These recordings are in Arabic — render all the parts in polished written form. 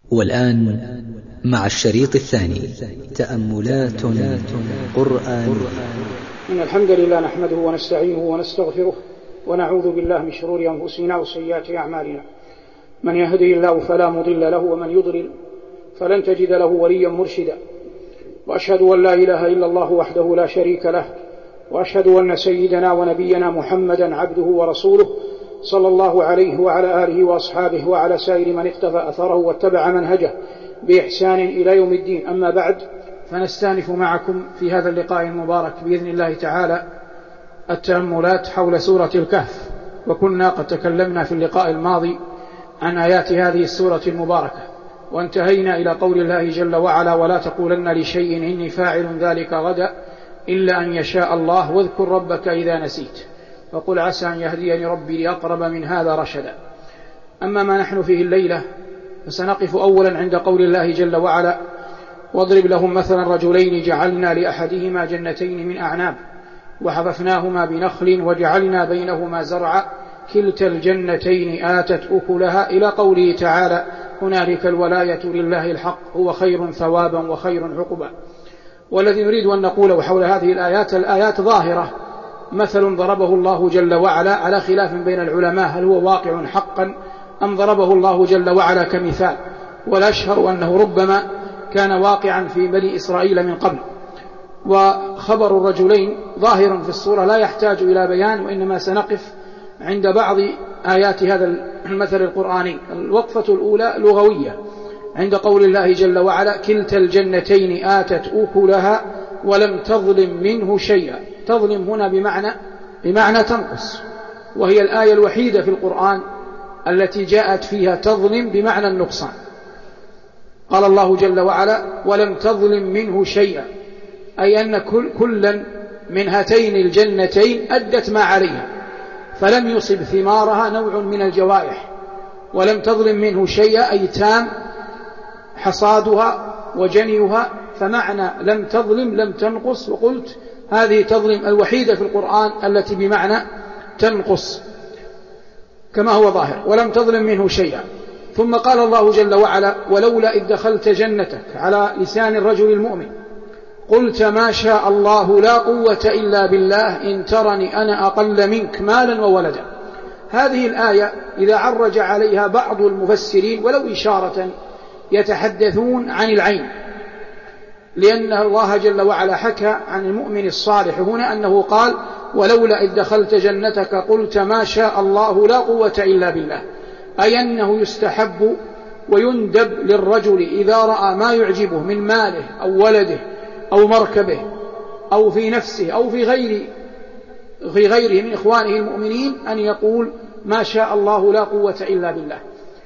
والآن مع الشريط الثاني تأملات قرآن. إن الحمد لله نحمده ونستعينه ونستغفره ونعوذ بالله من شرور أنفسنا وسيئات أعمالنا. من يهدي الله فلا مضل له ومن يضلل فلن تجد له وليا مرشدا. وأشهد أن لا إله إلا الله وحده لا شريك له، وأشهد أن سيدنا ونبينا محمدا عبده ورسوله صلى الله عليه وعلى آله وأصحابه وعلى سائر من اقتفى أثره واتبع منهجه بإحسان إلى يوم الدين. أما بعد، فنستأنف معكم في هذا اللقاء المبارك بإذن الله تعالى التأملات حول سورة الكهف. وكنا قد تكلمنا في اللقاء الماضي عن آيات هذه السورة المباركة، وانتهينا إلى قول الله جل وعلا: ولا تقولن لشيء إني فاعل ذلك غدا إلا أن يشاء الله واذكر ربك إذا نسيت وقل عسى أن يهديني ربي لأقرب من هذا رشدا. أما ما نحن فيه الليلة فسنقف أولا عند قول الله جل وعلا: واضرب لهم مثلا رجلين جعلنا لأحدهما جنتين من أعناب وحففناهما بنخل وجعلنا بينهما زرعا كلتا الجنتين آتت أكلها إلى قوله تعالى: هنالك الولاية لله الحق هو خير ثوابا وخير عقبا. والذي نريد أن نقوله حول هذه الآيات ظاهرة، مثل ضربه الله جل وعلا على خلاف بين العلماء هل هو واقع حقا أم ضربه الله جل وعلا كمثال، والأشهر أنه ربما كان واقعا في بني إسرائيل من قبل. وخبر الرجلين ظاهر في الصورة لا يحتاج إلى بيان، وإنما سنقف عند بعض آيات هذا المثل القرآني. الوقفة الأولى لغوية عند قول الله جل وعلا: كلتا الجنتين آتت أكلها ولم تظلم منه شيئا. تظلم هنا بمعنى تنقص، وهي الآية الوحيدة في القرآن التي جاءت فيها تظلم بمعنى النقصان. قال الله جل وعلا: ولم تظلم منه شيئا، أي أن كلا من هاتين الجنتين أدت ما عليها فلم يصب ثمارها نوع من الجوائح. ولم تظلم منه شيئا أي تام حصادها وجنيها، فمعنى لم تظلم لم تنقص. وقلت هذه تظلم الوحيدة في القرآن التي بمعنى تنقص كما هو ظاهر. ولم تظلم منه شيئا. ثم قال الله جل وعلا: ولولا إذ دخلت جنتك، على لسان الرجل المؤمن، قلت ما شاء الله لا قوة إلا بالله إن ترني أنا أقل منك مالا وولدا. هذه الآية إذا عرج عليها بعض المفسرين ولو إشارة يتحدثون عن العين، لأن الله جل وعلا حكى عن المؤمن الصالح هنا أنه قال: ولولا إذ دخلت جنتك قلت ما شاء الله لا قوة إلا بالله، أي أنه يستحب ويندب للرجل إذا رأى ما يعجبه من ماله أو ولده أو مركبه أو في نفسه أو في غيره من إخوانه المؤمنين أن يقول ما شاء الله لا قوة إلا بالله.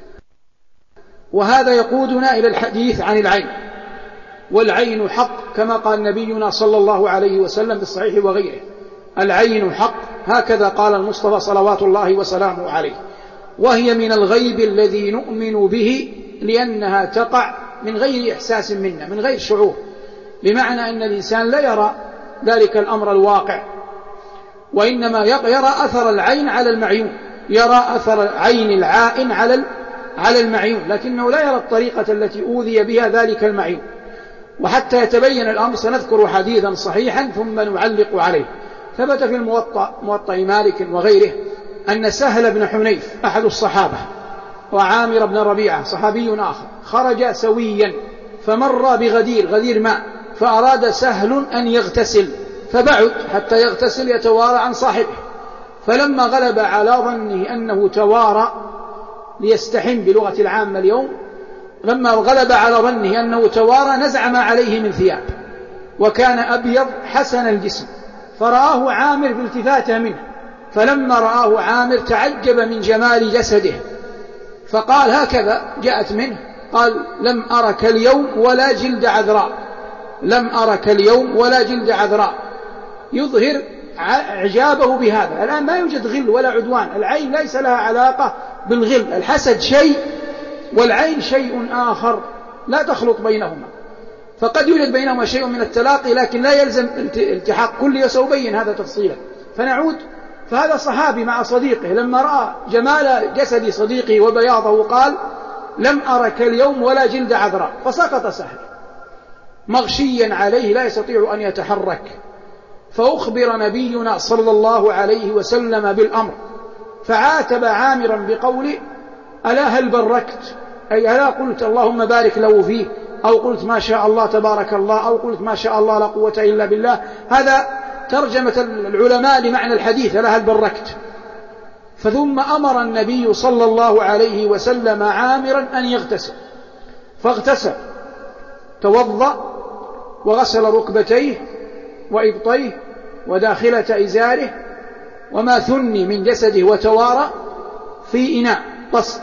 وهذا يقودنا إلى الحديث عن العين. والعين حق كما قال نبينا صلى الله عليه وسلم في الصحيح وغيره: العين حق، هكذا قال المصطفى صلوات الله وسلامه عليه. وهي من الغيب الذي نؤمن به، لأنها تقع من غير إحساس منا، من غير شعور، بمعنى أن الإنسان لا يرى ذلك الأمر الواقع، وإنما يرى أثر العين على المعيون، يرى أثر عين العائن على المعيون، لكنه لا يرى الطريقة التي أوذي بها ذلك المعيون. وحتى يتبين الأمر سنذكر حديثا صحيحا ثم نعلق عليه. ثبت في موطأ مالك وغيره أن سهل بن حنيف أحد الصحابة وعامر بن ربيعة صحابي آخر خرج سويا فمر غدير ماء، فأراد سهل أن يغتسل فبعد حتى يغتسل يتوارى عن صاحبه، فلما غلب على ظنه أنه توارى ليستحم بلغة العامة اليوم، لما غلب على ظنه أنه توارى نزع ما عليه من ثياب، وكان أبيض حسن الجسم، فرآه عامر بالتفاته منه، فلما رآه عامر تعجب من جمال جسده، فقال هكذا جاءت منه، قال: لم أرك اليوم ولا جلد عذراء، لم أرك اليوم ولا جلد عذراء، يظهر إعجابه بهذا. الآن ما يوجد غل ولا عدوان، العين ليس لها علاقة بالغل، الحسد شيء والعين شيء آخر لا تخلط بينهما، فقد يوجد بينهما شيء من التلاقي لكن لا يلزم التحاق كل، وسأبين هذا تفصيلا. فنعود، فهذا صحابي مع صديقه لما رأى جمال جسد صديقه وبياضه قال: لم أرك اليوم ولا جلد عذراء، فسقط سهل مغشيا عليه لا يستطيع أن يتحرك. فأخبر نبينا صلى الله عليه وسلم بالأمر، فعاتب عامرا بقوله: ألا هل بركت؟ أي ألا قلت اللهم بارك له فيه، أو قلت ما شاء الله تبارك الله، أو قلت ما شاء الله لا قوة إلا بالله. هذا ترجمة العلماء لمعنى الحديث: ألا هل بركت؟ فثم أمر النبي صلى الله عليه وسلم عامرا أن يغتسل، فاغتسل، توضأ وغسل ركبتيه وإبطيه وداخلة إزاره وما ثني من جسده وتوارى في إناء طست،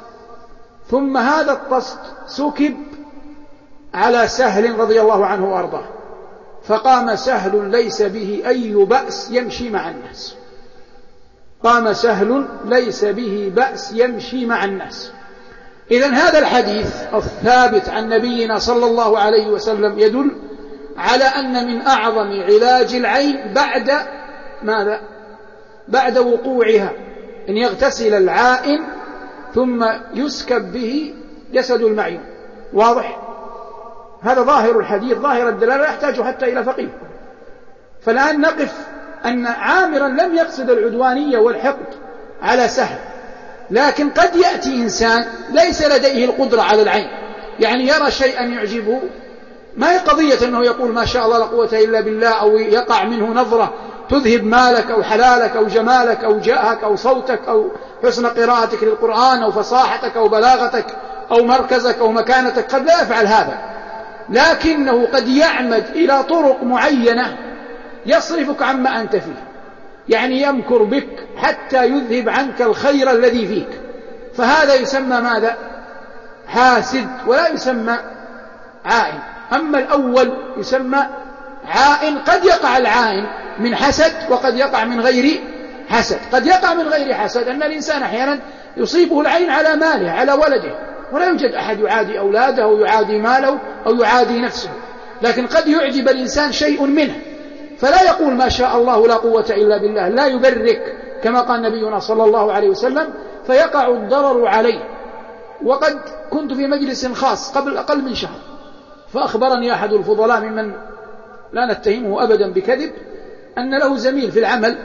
ثم هذا الطست سكب على سهل رضي الله عنه وأرضاه، فقام سهل ليس به أي بأس يمشي مع الناس. قام سهل ليس به بأس يمشي مع الناس. إذن هذا الحديث الثابت عن نبينا صلى الله عليه وسلم يدل على أن من أعظم علاج العين بعد ماذا؟ بعد وقوعها أن يغتسل العائن ثم يسكب به جسد المعين. واضح؟ هذا ظاهر الحديث، ظاهر الدلالة، لا يحتاج حتى إلى فقيه. فالآن نقف أن عامرا لم يقصد العدوانية والحقد على سهل، لكن قد يأتي إنسان ليس لديه القدرة على العين، يعني يرى شيئا يعجبه، ما هي قضية أنه يقول ما شاء الله لا قوة إلا بالله، أو يقع منه نظرة تذهب مالك أو حلالك أو جمالك أو جاهك أو صوتك أو حسن قراءتك للقرآن أو فصاحتك أو بلاغتك أو مركزك أو مكانتك، قد لا يفعل هذا، لكنه قد يعمد إلى طرق معينة يصرفك عما أنت فيه، يعني يمكر بك حتى يذهب عنك الخير الذي فيك، فهذا يسمى ماذا؟ حاسد، ولا يسمى عائن. أما الأول يسمى عائن. قد يقع العائن من حسد وقد يقع من غير حسد. قد يقع من غير حسد أن الإنسان أحيانا يصيبه العين على ماله على ولده، ولا يوجد أحد يعادي أولاده أو يعادي ماله أو يعادي نفسه، لكن قد يعجب الإنسان شيء منه فلا يقول ما شاء الله لا قوة إلا بالله، لا يبرك كما قال نبينا صلى الله عليه وسلم، فيقع الضرر عليه. وقد كنت في مجلس خاص قبل أقل من شهر، فأخبرني أحد الفضلاء ممن لا نتهمه أبدا بكذب أن له زميل في العمل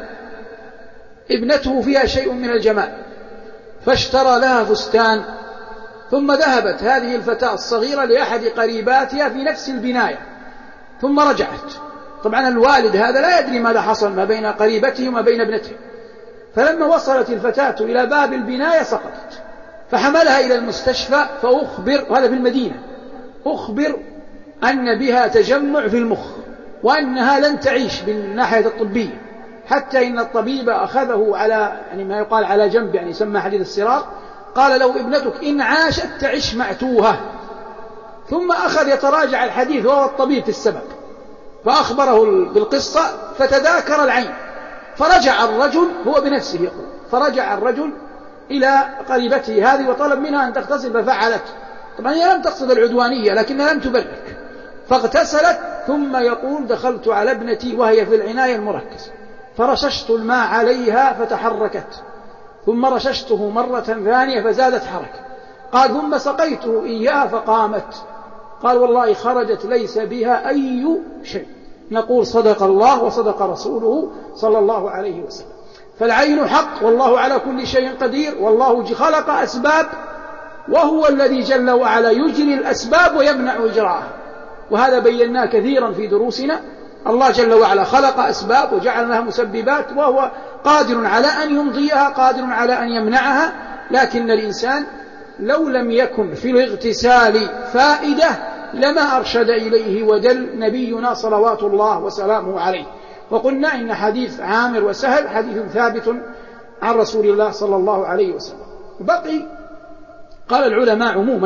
ابنته فيها شيء من الجمال، فاشترى لها فستان، ثم ذهبت هذه الفتاة الصغيرة لأحد قريباتها في نفس البناية ثم رجعت. طبعا الوالد هذا لا يدري ماذا حصل ما بين قريبته وما بين ابنته، فلما وصلت الفتاة إلى باب البناية سقطت، فحملها إلى المستشفى، فأخبر، وهذا في المدينة، أخبر أن بها تجمع في المخ وأنها لن تعيش بالناحية الطبية، حتى إن الطبيب أخذه على يعني ما يقال على جنب، يعني يسمى حديث الصراط، قال له ابنتك إن عاشت تعيش مأتوهة. ثم أخذ يتراجع الحديث وهو الطبيب في السبب، فأخبره بالقصة فتذاكر العين، فرجع الرجل هو بنفسه يقول، فرجع الرجل إلى قريبته هذه وطلب منها أن تغتسل ففعلت. طبعا هي لم تقصد العدوانية لكنها لم تبرك، فاغتسلت. ثم يقول دخلت على ابنتي وهي في العناية المركزة فرششت الماء عليها فتحركت، ثم رششته مرة ثانية فزادت حركة، قال ثم سقيته إياها فقامت، قال والله خرجت ليس بها أي شيء. نقول صدق الله وصدق رسوله صلى الله عليه وسلم. فالعين حق، والله على كل شيء قدير، والله خلق أسباب، وهو الذي جل وعلا يجري الأسباب ويمنع إجراءها، وهذا بيناه كثيرا في دروسنا. الله جل وعلا خلق أسباب وجعل لها مسببات، وهو قادر على أن يمضيها، قادر على أن يمنعها، لكن الإنسان لو لم يكن في الاغتسال فائدة لما أرشد إليه ودل نبينا صلوات الله وسلامه عليه. وقلنا إن حديث عامر وسهل حديث ثابت عن رسول الله صلى الله عليه وسلم. بقي قال العلماء عموما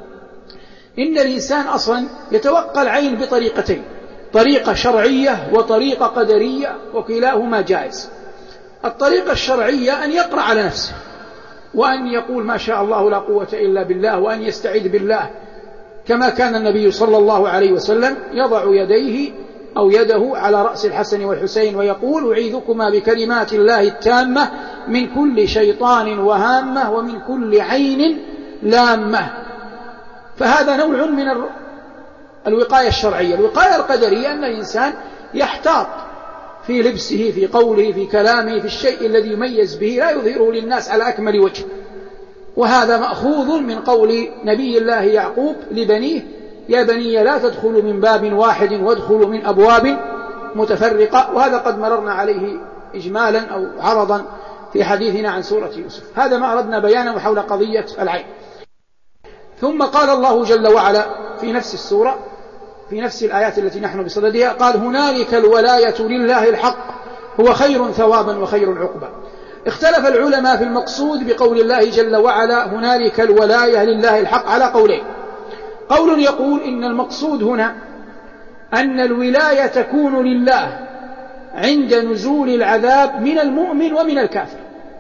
إن الإنسان أصلا يتوقى العين بطريقتين، طريقة شرعية وطريقة قدرية، وكلاهما جائز. الطريقة الشرعية أن يقرأ على نفسه وأن يقول ما شاء الله لا قوة إلا بالله، وأن يستعيذ بالله كما كان النبي صلى الله عليه وسلم يضع يديه أو يده على رأس الحسن والحسين ويقول أعيذكما بكلمات الله التامة من كل شيطان وهامة ومن كل عين لامة. فهذا نوع من الوقاية الشرعية. الوقاية القدرية أن الإنسان يحتاط في لبسه، في قوله، في كلامه، في الشيء الذي يميز به، لا يظهره للناس على أكمل وجه. وهذا مأخوذ من قول نبي الله يعقوب لبنيه: يا بني لا تدخلوا من باب واحد وادخلوا من أبواب متفرقة. وهذا قد مررنا عليه إجمالا أو عرضا في حديثنا عن سورة يوسف. هذا ما أردنا بيانه حول قضية العين. ثم قال الله جل وعلا في نفس السورة، في نفس الآيات التي نحن بصددها، قال: هنالك الولاية لله الحق هو خير ثوابا وخير عقبا. اختلف العلماء في المقصود بقول الله جل وعلا هنالك الولاية لله الحق على قولين. قول يقول إن المقصود هنا أن الولاية تكون لله عند نزول العذاب من المؤمن ومن الكافر.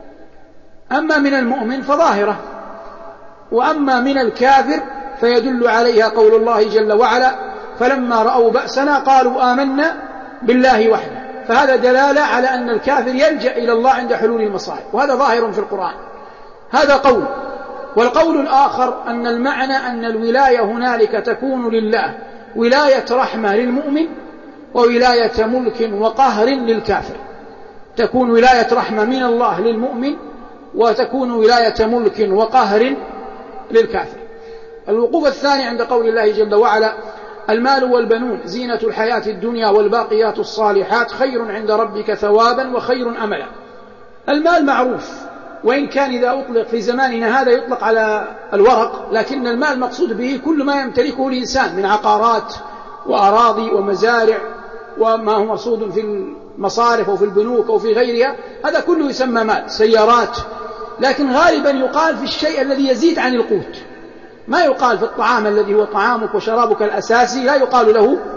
أما من المؤمن فظاهرة، وأما من الكافر فيدل عليها قول الله جل وعلا: فلما رأوا بأسنا قالوا آمنا بالله وحده. فهذا دلالة على أن الكافر يلجأ إلى الله عند حلول المصائب، وهذا ظاهر في القرآن. هذا قول. والقول الآخر أن المعنى أن الولاية هنالك تكون لله ولاية رحمة للمؤمن وولاية ملك وقهر للكافر. تكون ولاية رحمة من الله للمؤمن، وتكون ولاية ملك وقهر للكافر. الوقوف الثاني عند قول الله جل وعلا: المال والبنون زينة الحياة الدنيا والباقيات الصالحات خير عند ربك ثوابا وخير أملا. المال معروف، وإن كان إذا أطلق في زماننا هذا يطلق على الورق، لكن المال مقصود به كل ما يمتلكه الإنسان من عقارات وأراضي ومزارع وما هو مرصود في المصارف وفي البنوك أو في غيرها، هذا كله يسمى مال. سيارات. لكن غالبا يقال في الشيء الذي يزيد عن القوت، ما يقال في الطعام الذي هو طعامك وشرابك الأساسي، لا يقال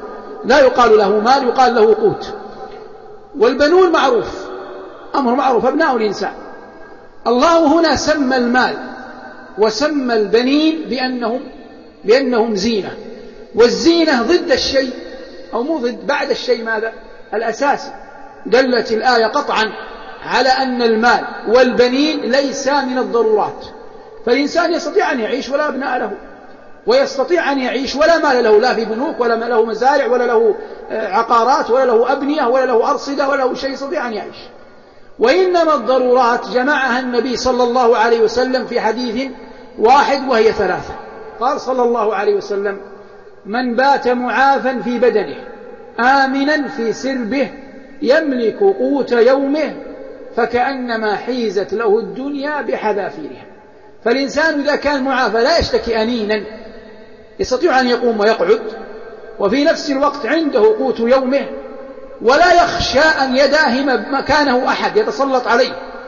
له مال، يقال له قوت. والبنون معروف، أمر معروف، أبناء الإنسان. الله هنا سمى المال وسمى البنين بأنهم زينة، والزينة ضد الشيء، أو مو ضد، بعد الشيء ماذا؟ الأساسي. دلت الآية قطعا على أن المال والبنين ليس من الضرورات. فالإنسان يستطيع أن يعيش ولا أبناء له، ويستطيع أن يعيش ولا مال له، لا في بنوك ولا له مزارع ولا له عقارات ولا له أبنية ولا له أرصدة ولا له شيء، يستطيع أن يعيش. وإنما الضرورات جمعها النبي صلى الله عليه وسلم في حديث واحد وهي ثلاثة. قال صلى الله عليه وسلم: من بات معافا في بدنه آمنا في سربه يملك قوت يومه فكأنما حيزت له الدنيا بحذافيرها. فالإنسان إذا كان معافى لا يشتكي أنينا، يستطيع أن يقوم ويقعد، وفي نفس الوقت عنده قوت يومه، ولا يخشى أن يداهم مكانه أحد يتسلط عليه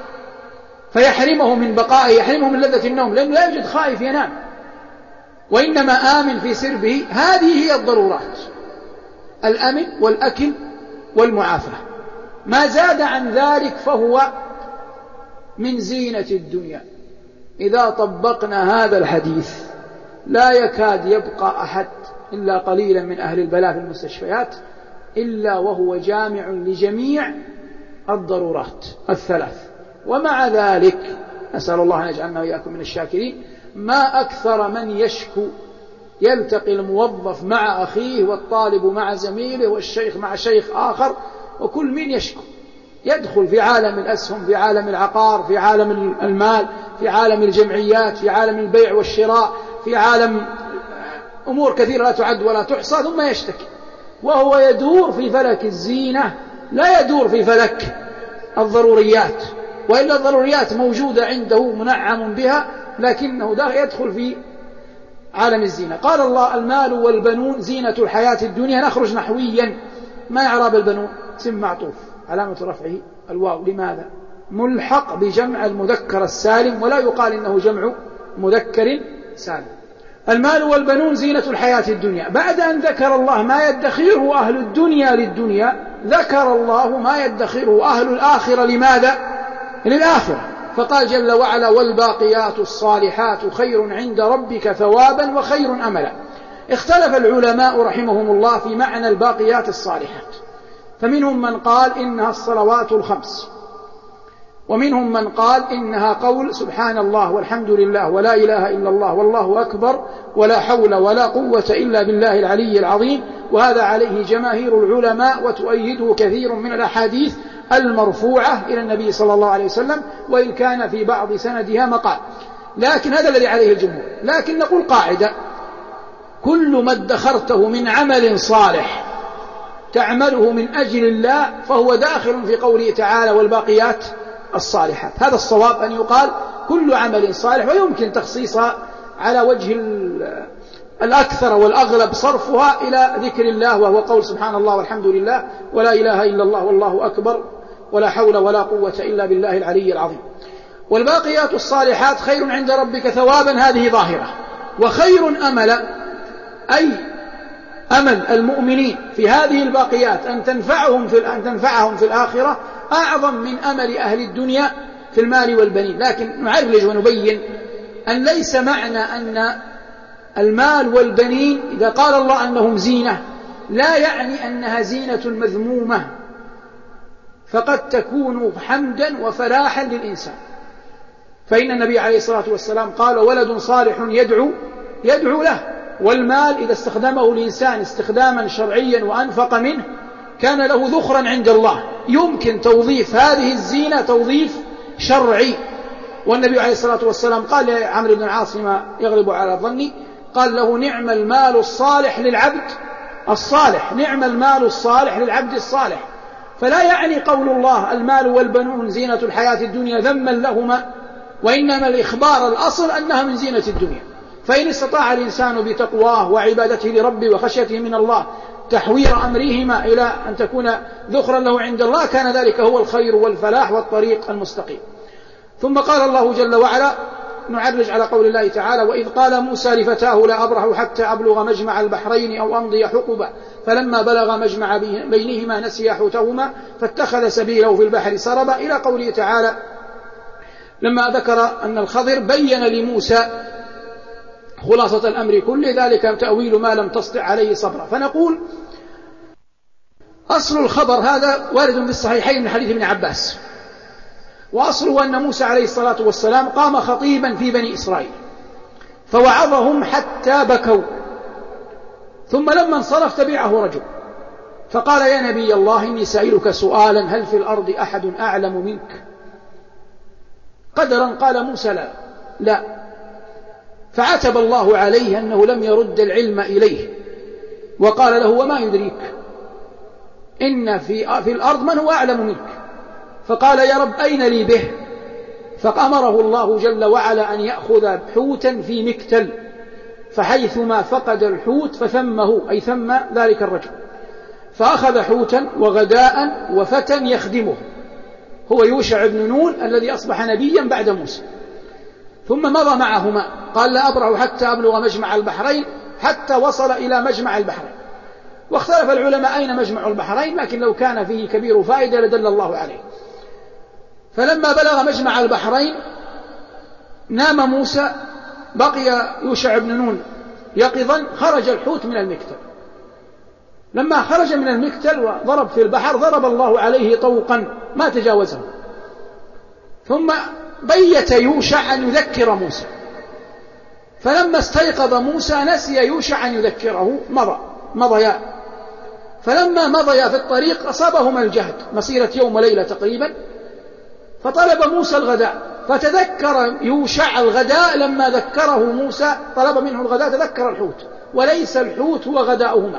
فيحرمه من بقائه، يحرمه من لذة النوم، لأنه لا يوجد خائف ينام، وإنما آمن في سربه. هذه هي الضرورات: الأمن والأكل والمعافاة. ما زاد عن ذلك فهو من زينة الدنيا. إذا طبقنا هذا الحديث لا يكاد يبقى أحد إلا قليلا من أهل البلاء في المستشفيات إلا وهو جامع لجميع الضرورات الثلاث. ومع ذلك نسأل الله أن يجعلنا وإياكم من الشاكرين. ما أكثر من يشكو، يلتقي الموظف مع أخيه والطالب مع زميله والشيخ مع شيخ آخر، وكل من يشكو، يدخل في عالم الأسهم، في عالم العقار، في عالم المال، في عالم الجمعيات، في عالم البيع والشراء، في عالم أمور كثيرة لا تعد ولا تحصى، ثم يشتكي، وهو يدور في فلك الزينة، لا يدور في فلك الضروريات. وإلا الضروريات موجودة عنده منعم بها، لكنه يدخل في عالم الزينة. قال الله: المال والبنون زينة الحياة الدنيا. نخرج نحويا: ما إعراب البنون؟ اسم معطوف علامة رفعه الواو. لماذا؟ ملحق بجمع المذكر السالم، ولا يقال إنه جمع مذكر سالم. المال والبنون زينة الحياة الدنيا. بعد أن ذكر الله ما يدخره أهل الدنيا للدنيا، ذكر الله ما يدخره أهل الآخرة. لماذا؟ للآخرة. فقال جل وعلا: والباقيات الصالحات خير عند ربك ثوابا وخير أملا. اختلف العلماء رحمهم الله في معنى الباقيات الصالحات، فمنهم من قال إنها الصلوات الخمس، ومنهم من قال إنها قول سبحان الله والحمد لله ولا إله إلا الله والله أكبر ولا حول ولا قوة إلا بالله العلي العظيم، وهذا عليه جماهير العلماء وتؤيده كثير من الأحاديث المرفوعة إلى النبي صلى الله عليه وسلم، وإن كان في بعض سندها مقال، لكن هذا الذي عليه الجمهور. لكن نقول قاعدة: كل ما ادخرته من عمل صالح تعمله من أجل الله فهو داخل في قوله تعالى والباقيات الصالحات. هذا الصواب أن يقال كل عمل صالح، ويمكن تخصيصها على وجه الأكثر والأغلب صرفها إلى ذكر الله، وهو قول سبحان الله والحمد لله ولا إله إلا الله والله أكبر ولا حول ولا قوة إلا بالله العلي العظيم. والباقيات الصالحات خير عند ربك ثوابا، هذه ظاهرة. وخير أملا أي أمل المؤمنين في هذه الباقيات أن تنفعهم في الآخرة أعظم من أمل أهل الدنيا في المال والبنين. لكن نعرج ونبين أن ليس معنى أن المال والبنين إذا قال الله أنهم زينة لا يعني أنها زينة مذمومة، فقد تكون حمدا وفلاحا للإنسان. فإن النبي عليه الصلاة والسلام قال: ولد صالح يدعو له. والمال إذا استخدمه الإنسان استخداما شرعيا وأنفق منه كان له ذخرا عند الله، يمكن توظيف هذه الزينة توظيف شرعي. والنبي عليه الصلاة والسلام قال لعمرو بن العاص ما يغلب على ظني، قال له: نعم المال الصالح للعبد الصالح، نعم المال الصالح للعبد الصالح. فلا يعني قول الله المال والبنون زينة الحياة الدنيا ذما لهما، وإنما الإخبار الأصل أنها من زينة الدنيا. فإن استطاع الإنسان بتقواه وعبادته لربه وخشيته من الله تحوير أمرهما إلى أن تكون ذخرا له عند الله كان ذلك هو الخير والفلاح والطريق المستقيم. ثم قال الله جل وعلا، نعرج على قول الله تعالى: وإذ قال موسى لفتاه لا أبرح حتى أبلغ مجمع البحرين أو أمضي حقبا فلما بلغ مجمع بينهما نسيا حوتهما فاتخذ سبيله في البحر سربا، إلى قوله تعالى لما ذكر أن الخضر بين لموسى خلاصة الأمر كله، ذلك تأويل ما لم تستطع عليه صبرا. فنقول أصل الخبر هذا وارد بالصحيحين من حديث ابن عباس، وأصله أن موسى عليه الصلاة والسلام قام خطيبا في بني إسرائيل فوعظهم حتى بكوا، ثم لما انصرف تبعه رجل فقال: يا نبي الله إني سائلك سؤالا، هل في الأرض أحد أعلم منك؟ قدرا قال موسى: لا. فعتب الله عليه أنه لم يرد العلم إليه، وقال له: وما يدريك إن في الأرض من هو أعلم منك؟ فقال: يا رب أين لي به؟ فأمره الله جل وعلا أن يأخذ حوتا في مكتل، فحيثما فقد الحوت فثمه، أي ثم ذلك الرجل. فأخذ حوتا وغداء وفتى يخدمه، هو يوشع بن نون الذي أصبح نبيا بعد موسى. ثم مضى معهما، قال: لا أبرح حتى أبلغ مجمع البحرين، حتى وصل إلى مجمع البحرين. واختلف العلماء أين مجمع البحرين، لكن لو كان فيه كبير فائدة لدل الله عليه. فلما بلغ مجمع البحرين نام موسى، بقي يوشع بن نون يقظا، خرج الحوت من المكتل. لما خرج من المكتل وضرب في البحر ضرب الله عليه طوقا ما تجاوزه. ثم بيت يوشع أن يذكر موسى، فلما استيقظ موسى نسي يوشع أن يذكره، مضيا. فلما مضيا في الطريق أصابهما الجهد، مسيرة يوم وليلة تقريبا، فطلب موسى الغداء، فتذكر يوشع الغداء. لما ذكره موسى طلب منه الغداء تذكر الحوت، وليس الحوت هو غداؤهما،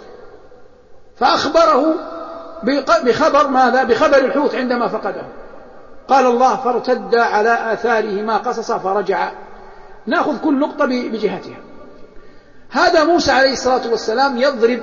فأخبره بخبر ماذا؟ بخبر الحوت عندما فقده. قال الله: فارتد على آثارهما قصصا فرجع. نأخذ كل نقطة بجهتها. هذا موسى عليه الصلاة والسلام يضرب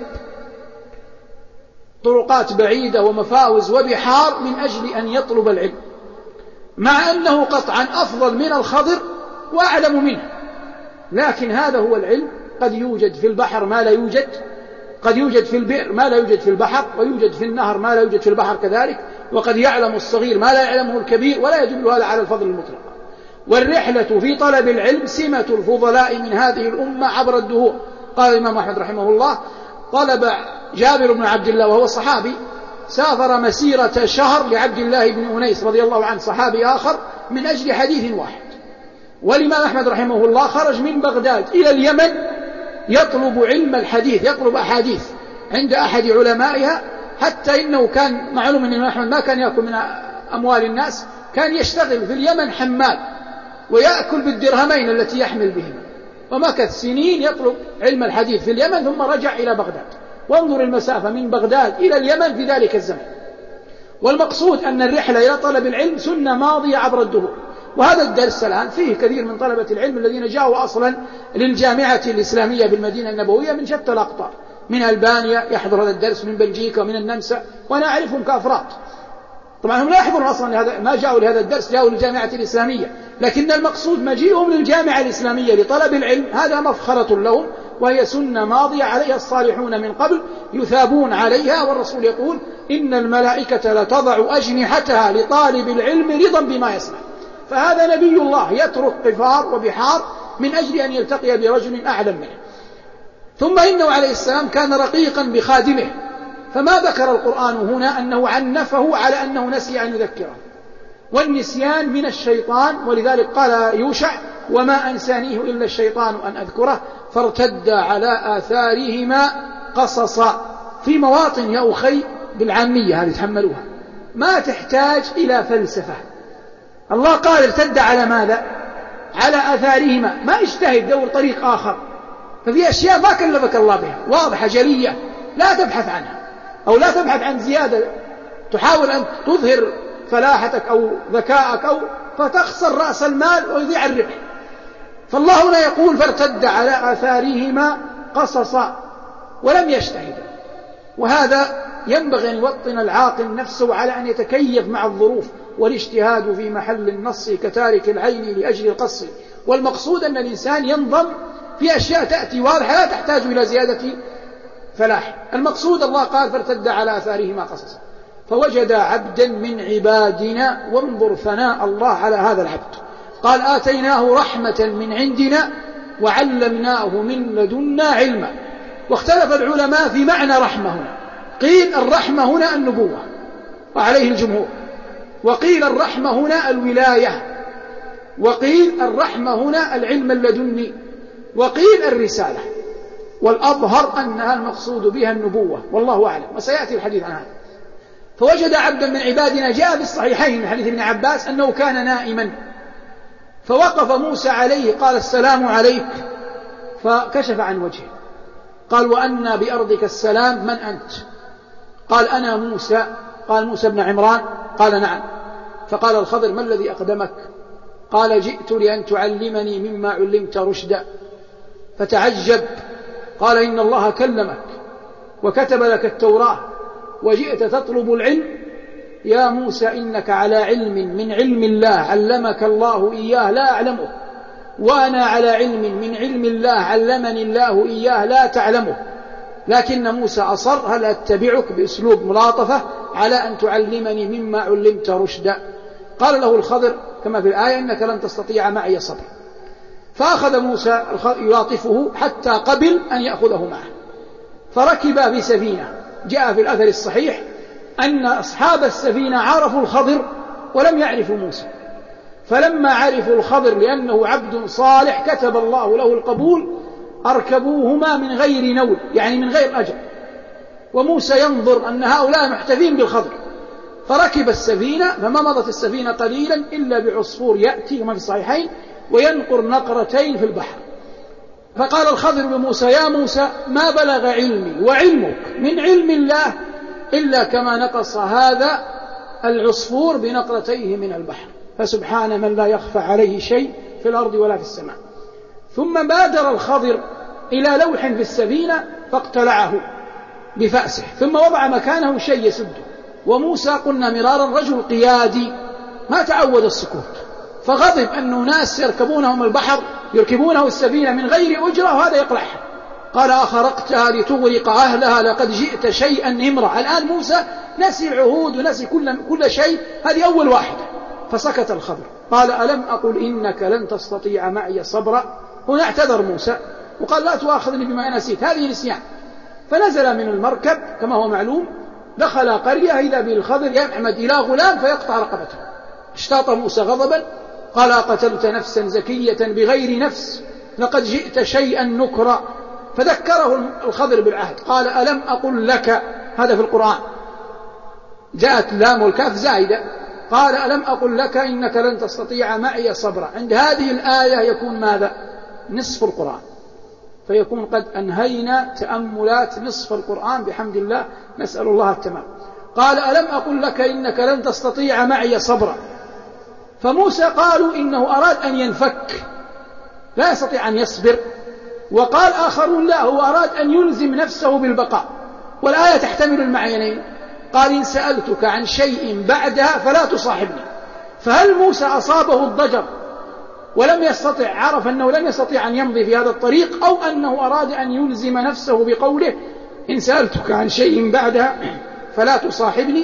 طرقات بعيدة ومفاوز وبحار من أجل أن يطلب العلم، مع أنه قطعا أفضل من الخضر وأعلم منه، لكن هذا هو العلم. قد يوجد في البحر ما لا يوجد، قد يوجد في البئر ما لا يوجد في البحر، ويوجد في النهر ما لا يوجد في البحر كذلك، وقد يعلم الصغير ما لا يعلمه الكبير، ولا يدل هذا على الفضل المطلق. والرحلة في طلب العلم سمة الفضلاء من هذه الأمة عبر الدهور. قال الإمام أحمد رحمه الله: طلب جابر بن عبد الله وهو صحابي سافر مسيرة شهر لعبد الله بن أنيس رضي الله عنه صحابي آخر من أجل حديث واحد. والإمام أحمد رحمه الله خرج من بغداد إلى اليمن يطلب علم الحديث، يطلب أحاديث عند أحد علمائها، حتى إنه كان معلوم أن الإمام أحمد ما كان يأكل من أموال الناس، كان يشتغل في اليمن حمال ويأكل بالدرهمين التي يحمل بهما، ومكث سنين يطلب علم الحديث في اليمن ثم رجع إلى بغداد. وانظر المسافة من بغداد إلى اليمن في ذلك الزمن. والمقصود أن الرحلة إلى طلب العلم سنة ماضية عبر الدهور. وهذا الدرس الآن فيه كثير من طلبة العلم الذين جاءوا أصلا للجامعة الإسلامية بالمدينة النبوية من شتى الأقطار، من ألبانيا يحضر هذا الدرس، من بلجيكا ومن النمسا، وأنا أعرفهم كأفراد. طبعا هم لا يحضرون أصلا هذا، ما جاءوا لهذا الدرس، جاءوا للجامعة الإسلامية، لكن المقصود مجيئهم للجامعة الإسلامية لطلب العلم هذا مفخرة لهم، وهي سنة ماضية عليها الصالحون من قبل يثابون عليها. والرسول يقول إن الملائكة لتضع أجنحتها لطالب العلم رضا بما يصنع. فهذا نبي الله يترك قفار وبحار من أجل أن يلتقي برجل أعلم منه. ثم إنه عليه السلام كان رقيقا بخادمه، فما ذكر القرآن هنا أنه عنفه على أنه نسي أن يذكره، والنسيان من الشيطان، ولذلك قال يوشع وما أنسانيه إلا الشيطان أن أذكره فارتد على آثارهما قصصا. في مواطن يا أخي بالعامية هذه تحملوها، ما تحتاج إلى فلسفة. الله قال ارتد على ماذا؟ على آثارهما، ما اجتهد دور طريق آخر. ففي أشياء ما كلفك الله بها واضحة جلية، لا تبحث عنها، أو لا تبحث عن زيادة تحاول أن تظهر فلاحتك أو ذكاءك أو فتخسر رأس المال ويضيع الربح. فالله هنا يقول فارتد على آثارهما قصصا، ولم يجتهد. وهذا ينبغي أن يوطن العاقل نفسه على أن يتكيف مع الظروف، والاجتهاد في محل النص كتارك العين لأجل القص. والمقصود أن الإنسان ينظم في أشياء تأتي واضحة لا تحتاج إلى زيادة فلاح. المقصود الله قال فارتد على آثارهما قصصا فوجد عبدا من عبادنا. وانظر ثناء الله على هذا العبد، قال آتيناه رحمة من عندنا وعلمناه من لدنا علما. واختلف العلماء في معنى رحمة هنا، قيل الرحمة هنا النبوة وعليه الجمهور، وقيل الرحمة هنا الولاية، وقيل الرحمة هنا العلم اللدني، وقيل الرسالة، والأظهر أنها المقصود بها النبوة والله أعلم، وسيأتي الحديث عن هذا. فوجد عبدا من عبادنا، جاء في الصحيحين من حديث ابن عباس أنه كان نائما فوقف موسى عليه قال السلام عليك، فكشف عن وجهه قال وأنا بأرضك السلام، من أنت؟ قال أنا موسى. قال موسى بن عمران؟ قال نعم. فقال الخضر ما الذي أقدمك؟ قال جئت لأن تعلمني مما علمت رشدا. فتعجب، قال إن الله كلمك وكتب لك التوراة وجئت تطلب العلم؟ يا موسى إنك على علم من علم الله علمك الله إياه لا أعلمه، وأنا على علم من علم الله علمني الله إياه لا تعلمه. لكن موسى أصر هل أتبعك بأسلوب ملاطفة على أن تعلمني مما علمت رشدا. قال له الخضر كما في الآية إنك لن تستطيع معي صبرا. فأخذ موسى يلاطفه حتى قبل أن يأخذه معه، فركب في سفينة. جاء في الأثر الصحيح أن أصحاب السفينة عرفوا الخضر ولم يعرفوا موسى، فلما عرفوا الخضر لأنه عبد صالح كتب الله له القبول أركبوهما من غير نول، يعني من غير أجر. وموسى ينظر أن هؤلاء محتفين بالخضر، فركب السفينة. فما مضت السفينة قليلا إلا بعصفور يأتي كما في الصحيحين وينقر نقرتين في البحر. فقال الخضر لموسى يا موسى ما بلغ علمي وعلمك من علم الله إلا كما نقص هذا العصفور بنقرتيه من البحر، فسبحان من لا يخفى عليه شيء في الأرض ولا في السماء. ثم بادر الخضر إلى لوح في السفينة فاقتلعه بفأسه، ثم وضع مكانه شيء يسده. وموسى قلنا مرارا رجل قيادي ما تعود السكوت، فغضب أنه ناس يركبونهم البحر يركبونه السفينة من غير أجرة وهذا يقلعها. قال أخرقتها لتغرق أهلها لقد جئت شيئا إمرا. الآن موسى نسي العهود ونسي كل شيء، هذه أول واحدة. فسكت الخضر. قال ألم أقل إنك لن تستطيع معي صبرا. هنا اعتذر موسى وقال لا تؤاخذني بما نسيت، هذه نسيان. فنزل من المركب كما هو معلوم دخل قرية إذا بالخضر يحمد إلى غلام فيقطع رقبته. اشتاط موسى غضبا قال أقتلت نفسا زكية بغير نفس لقد جئت شيئا نكرا، فذكره الخضر بالعهد قال ألم أقل لك، هذا في القرآن جاءت لام والكاف زائدة، قال ألم أقل لك إنك لن تستطيع معي صبرا. عند هذه الآية يكون ماذا؟ نصف القرآن، فيكون قد أنهينا تأملات نصف القرآن بحمد الله، نسأل الله التمام. قال ألم أقل لك إنك لن تستطيع معي صبرا، فموسى قالوا إنه أراد أن ينفك لا يستطيع أن يصبر، وقال آخرون لا هو أراد أن يلزم نفسه بالبقاء، والآية تحتمل المعنيين. قال إن سألتك عن شيء بعدها فلا تصاحبني، فهل موسى أصابه الضجر ولم يستطع، عرف أنه لن يستطيع أن يمضي في هذا الطريق، أو أنه أراد أن يلزم نفسه بقوله إن سألتك عن شيء بعدها فلا تصاحبني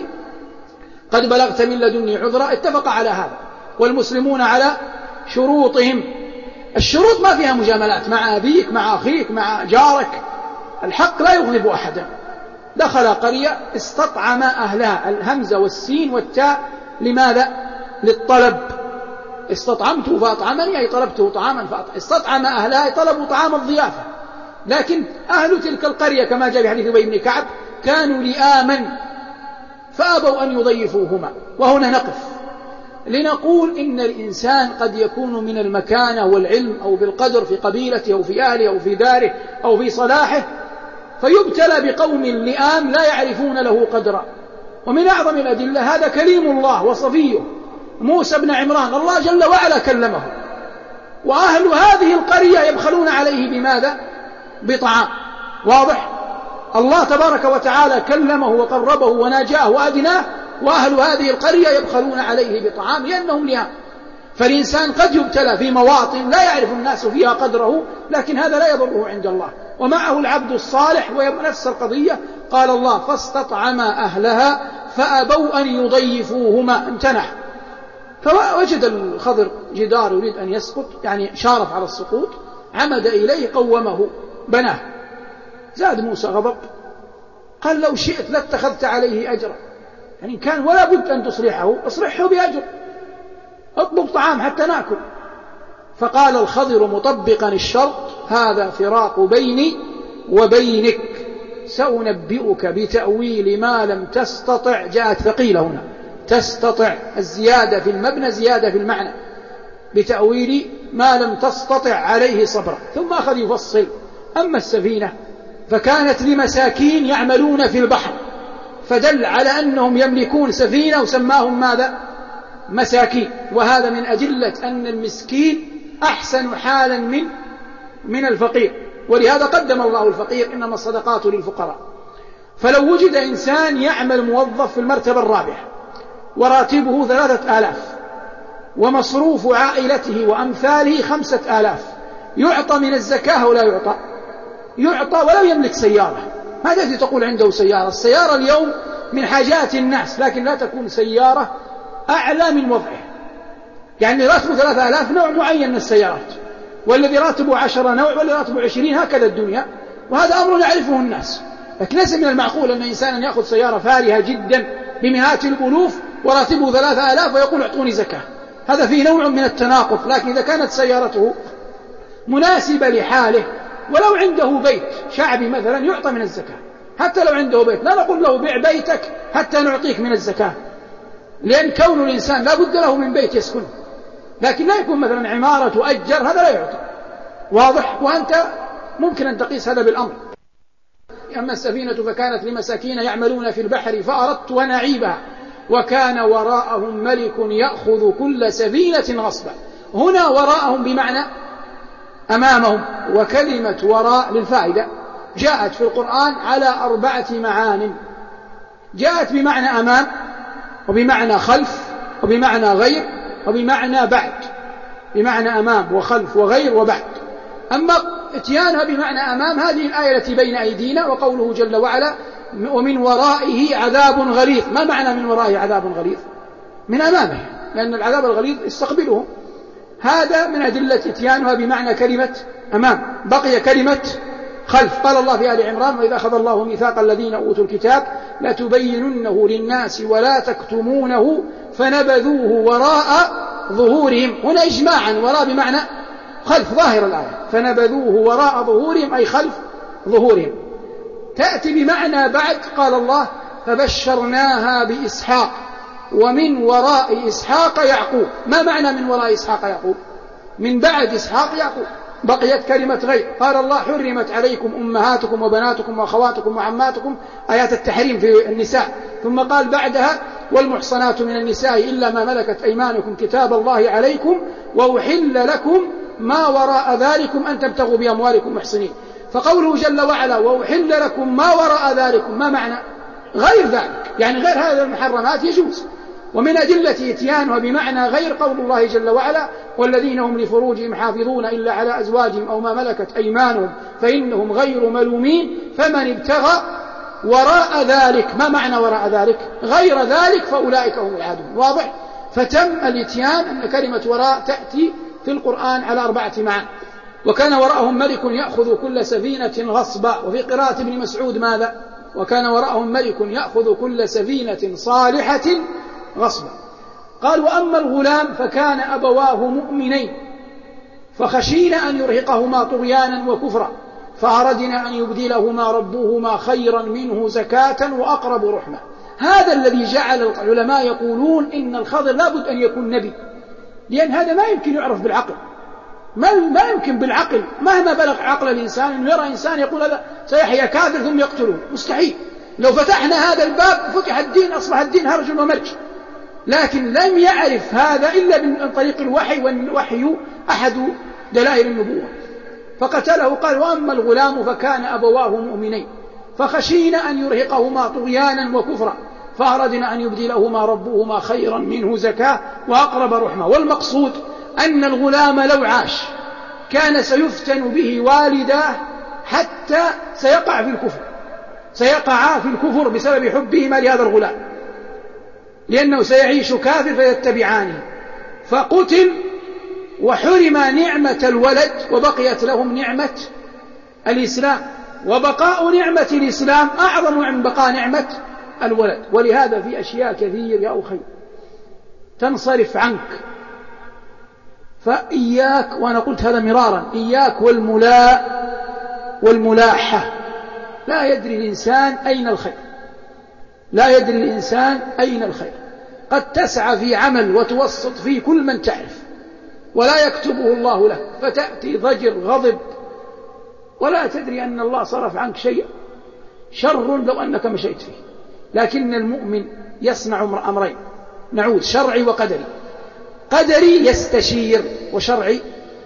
قد بلغت من لدني عذرا؟ اتفق على هذا، والمسلمون على شروطهم. الشروط ما فيها مجاملات مع أبيك مع أخيك مع جارك، الحق لا يغضب أحدا. دخل قرية استطعم أهلها، الهمزة والسين والتاء لماذا؟ للطلب. استطعمته فأطعمني أي طلبته طعاما فأطعم. استطعم أهلها طلبوا طعام الضيافة، لكن أهل تلك القرية كما جاء في حديث أبي بن كعب كانوا لآما فأبوا أن يضيفوهما. وهنا نقف لنقول إن الإنسان قد يكون من المكانة والعلم أو بالقدر في قبيلته أو في أهله أو في داره أو في صلاحه، فيبتلى بقوم لئام لا يعرفون له قدرا. ومن أعظم الأدلة هذا كليم الله وصفيه موسى بن عمران، الله جل وعلا كلمه، وأهل هذه القرية يبخلون عليه بماذا؟ بطعام. واضح؟ الله تبارك وتعالى كلمه وقربه وناجاه وأدناه، وأهل هذه القرية يبخلون عليه بطعام لأنهم لئام. فالإنسان قد يبتلى في مواطن لا يعرف الناس فيها قدره، لكن هذا لا يضره عند الله. ومعه العبد الصالح ونفس القضية، قال الله فاستطعما أهلها فأبوا أن يضيفوهما، امتنع. فوجد الخضر جدار يريد أن يسقط، يعني شارف على السقوط، عمد إليه قومه بناه. زاد موسى غضب قال لو شئت لاتخذت عليه أجرا، يعني كان ولا بد أن تصلحه، اصلحه بأجر، اطلب طعام حتى نأكل. فقال الخضر مطبقا الشرط هذا فراق بيني وبينك، سأنبئك بتأويل ما لم تستطع. جاءت ثقيلة هنا، تستطع الزيادة في المبنى زيادة في المعنى، بتأويل ما لم تستطع عليه صبرا. ثم أخذ يفصل. أما السفينة فكانت لمساكين يعملون في البحر، فدل على أنهم يملكون سفينة وسماهم ماذا؟ مساكين. وهذا من أدلة أن المسكين أحسن حالا من الفقير، ولهذا قدم الله الفقير، إنما الصدقات للفقراء. فلو وجد إنسان يعمل موظف في المرتبة الرابعة وراتبه 3000 ومصروف عائلته وأمثاله 5000، يعطى من الزكاة ولا يعطى؟ يعطى ولو يملك سيارة. ما تأتي تقول عنده سيارة، السيارة اليوم من حاجات الناس، لكن لا تكون سيارة أعلى من وضعه. يعني راتبه 3000 نوع معين من السيارات، والذي راتبه 10 نوع، والذي راتبه 20، هكذا الدنيا. وهذا أمر يعرفه الناس، لكن ليس من المعقول أن إنسانا يأخذ سيارة فارهة جدا بمئات الألوف وراتبه 3000 ويقول اعطوني زكاة. هذا فيه نوع من التناقض. لكن إذا كانت سيارته مناسبة لحاله، ولو عنده بيت شعبي مثلا يعطى من الزكاة، حتى لو عنده بيت لا نقول له بيع بيتك حتى نعطيك من الزكاة، لأن كون الإنسان لا بد له من بيت يسكنه، لكن لا يكون مثلا عمارة تؤجر، هذا لا يعطى. واضح؟ وأنت ممكن أن تقيس هذا بالأمر. أما السفينة فكانت لمساكين يعملون في البحر فأردت أن أعيبها وكان وراءهم ملك يأخذ كل سفينة غصبا. هنا وراءهم بمعنى أمامهم، وكلمة وراء للفائدة جاءت في القرآن على 4 معان. جاءت بمعنى أمام، وبمعنى خلف، وبمعنى غير، وبمعنى بعد. بمعنى أمام وخلف وغير وبعد. أما اتيانها بمعنى أمام هذه الآية التي بين أيدينا، وقوله جل وعلا ومن ورائه عذاب غليظ. ما معنى من ورائه عذاب غليظ؟ من أمامه، لأن العذاب الغليظ يستقبله. هذا من أدلة اتيانها بمعنى كلمة أمام. بقي كلمة خلف. قال الله في آل عمران: وإذا أخذ الله ميثاق الذين أوتوا الكتاب لتبيننه للناس ولا تكتمونه فنبذوه وراء ظهورهم. هنا إجماعا وراء بمعنى خلف، ظاهر الآية، فنبذوه وراء ظهورهم أي خلف ظهورهم. تأتي بمعنى بعد. قال الله: فبشرناها بإسحاق ومن وراء إسحاق يعقوب. ما معنى من وراء إسحاق يعقوب؟ من بعد إسحاق يعقوب. بقيت كلمة غير. قال الله: حرمت عليكم أمهاتكم وبناتكم وأخواتكم وعماتكم، آيات التحريم في النساء. ثم قال بعدها: والمحصنات من النساء إلا ما ملكت أيمانكم كتاب الله عليكم وأحل لكم ما وراء ذلكم أن تبتغوا بأموالكم محصنين. فقوله جل وعلا: وأحل لكم ما وراء ذلكم، ما معنى؟ غير ذلك، يعني غير هذه المحرمات يجوز. ومن أدلة إتيانها بمعنى غير قول الله جل وعلا: والذين هم لفروجهم حافظون إلا على أزواجهم أو ما ملكت أيمانهم فإنهم غير ملومين فمن ابتغى وراء ذلك. ما معنى وراء ذلك؟ غير ذلك فأولئك هم العادون. واضح؟ فتم الإتيان أن كلمة وراء تأتي في القرآن على 4 معاني. وكان وراءهم ملك يأخذ كل سفينة غصبا. وفي قراءة ابن مسعود ماذا؟ وكان وراءهم ملك يأخذ كل سفينة صالحة غصبا. قال: وأما الغلام فكان أبواه مؤمنين فخشينا أن يرهقهما طغيانا وكفرا فأردنا أن يبدلهما ربهما خيرا منه زكاة وأقرب رحمة. هذا الذي جعل العلماء يقولون إن الخضر لابد أن يكون نبي، لأن هذا ما يمكن يعرف بالعقل، ما يمكن بالعقل مهما بلغ عقل الإنسان أنه يرى إنسان يقول هذا سيحيا كافر ثم يقتله، مستحيل. لو فتحنا هذا الباب فتح الدين، أصبح الدين هرج ومرج. لكن لم يعرف هذا إلا من طريق الوحي، والوحي أحد دلائل النبوة. فقتله. قال: وأما الغلام فكان أبواه مؤمنين فخشينا أن يرهقهما طغيانا وكفرا فأردنا أن يبدلهما ربهما خيرا منه زكاة وأقرب رحمة. والمقصود أن الغلام لو عاش كان سيفتن به والداه حتى سيقع في الكفر بسبب حبهما لهذا الغلام، لأنه سيعيش كافر فيتبعانه. فقتل وحرم نعمة الولد وبقيت لهم نعمة الإسلام، وبقاء نعمة الإسلام أعظم من بقاء نعمة الولد. ولهذا في أشياء كثير يا أخي تنصرف عنك، فإياك، وأنا قلت هذا مرارا، إياك والملاحة. لا يدري الإنسان أين الخير. قد تسعى في عمل وتوسط فيه كل من تعرف ولا يكتبه الله لك، فتأتي ضجر غضب ولا تدري أن الله صرف عنك شيء شر لو أنك مشيت فيه. لكن المؤمن يصنع أمرين، نعود: شرعي وقدري. قدري يستشير، وشرعي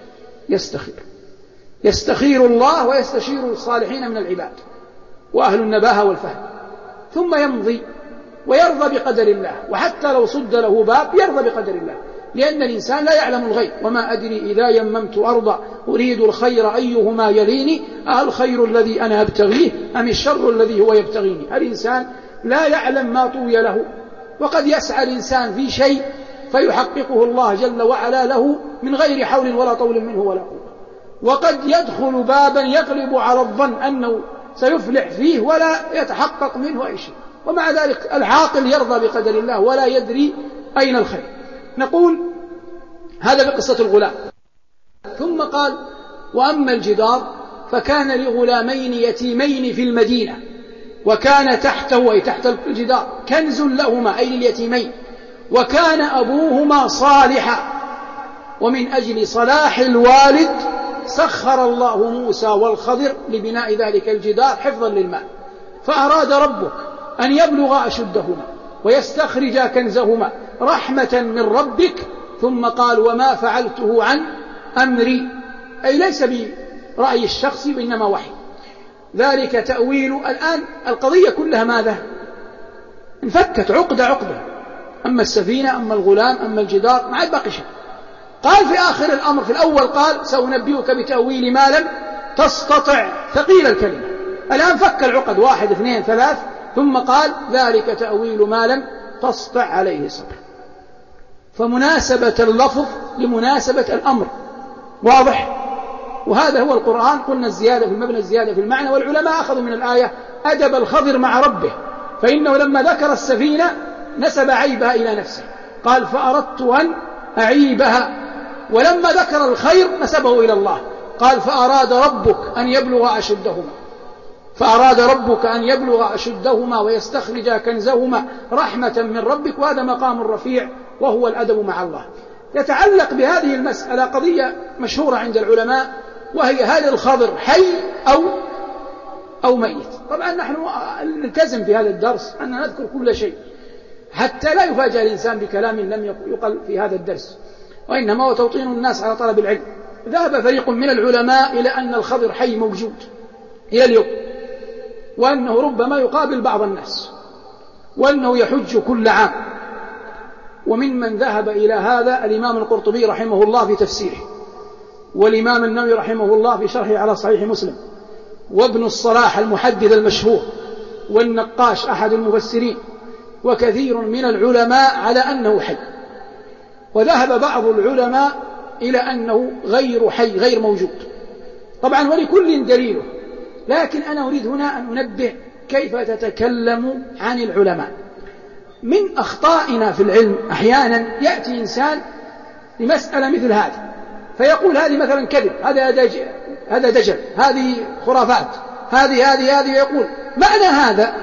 يستخير الله ويستشير الصالحين من العباد وأهل النباهة والفهم، ثم يمضي ويرضى بقدر الله. وحتى لو صد له باب يرضى بقدر الله، لأن الإنسان لا يعلم الغيب. وما أدري إذا يممت أرضا أريد الخير أيهما يليني، الخير الذي أنا أبتغيه أم الشر الذي هو يبتغيني. الإنسان لا يعلم ما طوي له، وقد يسعى الإنسان في شيء فيحققه الله جل وعلا له من غير حول ولا طول منه ولا قوة، وقد يدخل بابا يغلب على الظن أنه سيفلح فيه ولا يتحقق منه أي شيء. ومع ذلك العاقل يرضى بقدر الله ولا يدري أين الخير. نقول هذا بقصة الغلام. ثم قال: وأما الجدار فكان لغلامين يتيمين في المدينة وكان تحته، أي تحت الجدار، كنز لهما أي لليتيمين، وكان أبوهما صالحا. ومن أجل صلاح الوالد سخر الله موسى والخضر لبناء ذلك الجدار حفظا للمال. فأراد ربك أن يبلغ أشدهما ويستخرج كنزهما رحمة من ربك. ثم قال: وما فعلته عن أمري، أي ليس برأي الشخص وإنما وحي. ذلك تأويل. الآن القضية كلها ماذا؟ انفكت عقدة. أما السفينة، أما الغلام، أما الجدار، ما عاد باقي شيء. قال في آخر الأمر، في الأول قال: سأنبئك بتأويل ما لم تستطع، ثقيل الكلمة. الآن فك العقد، 1 2 3، ثم قال: ذلك تأويل ما لم تستطع عليه صبر. فمناسبة اللفظ لمناسبة الأمر واضح. وهذا هو القرآن. قلنا الزيادة في المبنى الزيادة في المعنى، والعلماء أخذوا من الآية أدب الخضر مع ربه، فإنه لما ذكر السفينة نسب عيبها إلى نفسه، قال فأردت أن أعيبها، ولما ذكر الخير نسبه إلى الله، قال فأراد ربك أن يبلغ أشدهما ويستخرج كنزهما رحمة من ربك، وهذا مقام رفيع وهو الأدب مع الله. يتعلق بهذه المسألة قضية مشهورة عند العلماء، وهي هل الخضر حي أو ميت؟ طبعا نحن نلتزم في هذا الدرس أن نذكر كل شيء حتى لا يفاجأ الإنسان بكلام لم يقل في هذا الدرس، وإنما هو توطين الناس على طلب العلم. ذهب فريق من العلماء إلى أن الخضر حي موجود إلى اليوم، وأنه ربما يقابل بعض الناس، وأنه يحج كل عام. ومن ذهب إلى هذا الإمام القرطبي رحمه الله في تفسيره، والإمام النووي رحمه الله في شرحه على صحيح مسلم، وابن الصلاح المحدث المشهور، والنقاش أحد المفسرين، وكثير من العلماء على أنه حي. وذهب بعض العلماء إلى أنه غير حي، غير موجود. طبعا ولكل دليله، لكن أنا أريد هنا أن أنبه كيف تتكلم عن العلماء. من أخطائنا في العلم أحيانا يأتي إنسان لمسألة مثل هذه فيقول هذه مثلا كذب، هذا دجل، هذه خرافات، هذه ويقول معنى هذا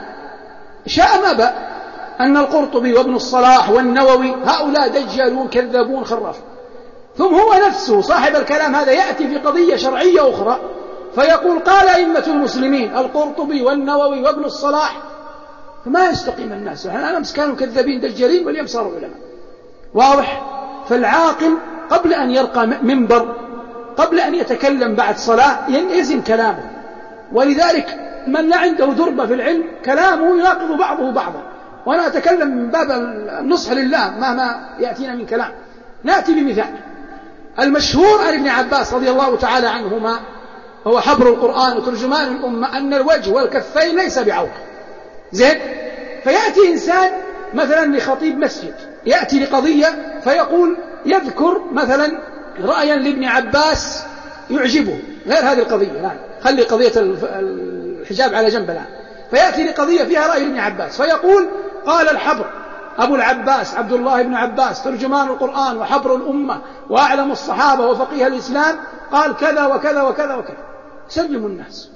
شاء ما بأ أن القرطبي وابن الصلاح والنووي هؤلاء دجالون كذابون خرافون، ثم هو نفسه صاحب الكلام هذا يأتي في قضية شرعية أخرى فيقول قال أئمة المسلمين القرطبي والنووي وابن الصلاح، فما يستقيم الناس. أنا أمس كانوا كذابين دجالين واليوم صاروا علماء. واضح؟ فالعاقل قبل أن يرقى منبر، قبل أن يتكلم بعد صلاة يزن كلامه، ولذلك من لا عنده دربة في العلم كلامه يناقض بعضه بعضا. وأنا أتكلم من باب النصح لله مهما يأتينا من كلام. نأتي بمثال المشهور عن ابن عباس رضي الله تعالى عنهما، هو حبر القرآن وترجمان الأمة، أن الوجه والكفين ليس بعورة. زين؟ فيأتي إنسان مثلا لخطيب مسجد يأتي لقضية فيقول يذكر مثلا رأيا لابن عباس يعجبه غير هذه القضية، لا خلي قضية الحجاب على جنب الآن، فيأتي لقضية فيها رأي ابن عباس فيقول قال الحبر أبو العباس عبد الله بن عباس ترجمان القرآن وحبر الأمة وأعلم الصحابة وفقيه الإسلام قال كذا وكذا وكذا وكذا، سلم الناس.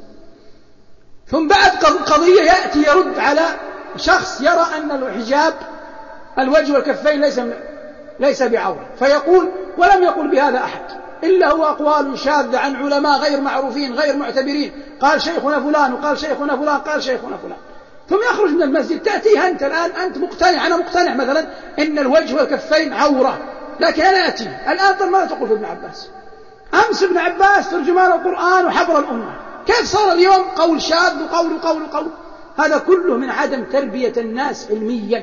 ثم بعد قضية يأتي يرد على شخص يرى أن الحجاب الوجه والكفين ليس بعورة، فيقول ولم يقل بهذا أحد إلا هو أقوال شاذة عن علماء غير معروفين غير معتبرين، قال شيخنا فلان وقال شيخنا فلان قال شيخنا فلان. ثم يخرج من المسجد تأتيه أنت الآن، أنت مقتنع، أنا مقتنع مثلا إن الوجه والكفين عورة، لكن أنا أتي الآن طب ماذا تقول في ابن عباس؟ أمس ابن عباس ترجمان القرآن وحبر الأمة، كيف صار اليوم قول شاذ وقول؟ هذا كله من عدم تربية الناس علميا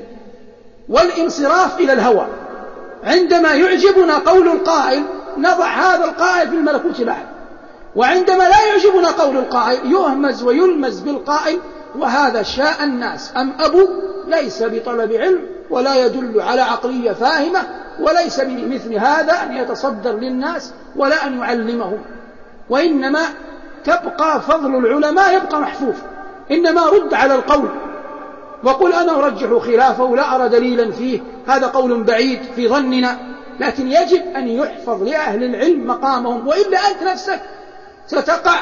والانصراف إلى الهوى. عندما يعجبنا قول القائل نضع هذا القائل في الملكوت الأعلى، وعندما لا يعجبنا قول القائل يهمز ويلمز بالقائل، وهذا شاء الناس أم أبوا، ليس بطلب علم ولا يدل على عقلية فاهمة، وليس بمثل هذا أن يتصدر للناس ولا أن يعلمهم، وإنما تبقى فضل العلماء يبقى محفوظ. إنما رد على القول وقل أنا أرجح خلافه لا أرى دليلا فيه، هذا قول بعيد في ظننا، لكن يجب أن يحفظ لأهل العلم مقامهم، وإلا أنت نفسك ستقع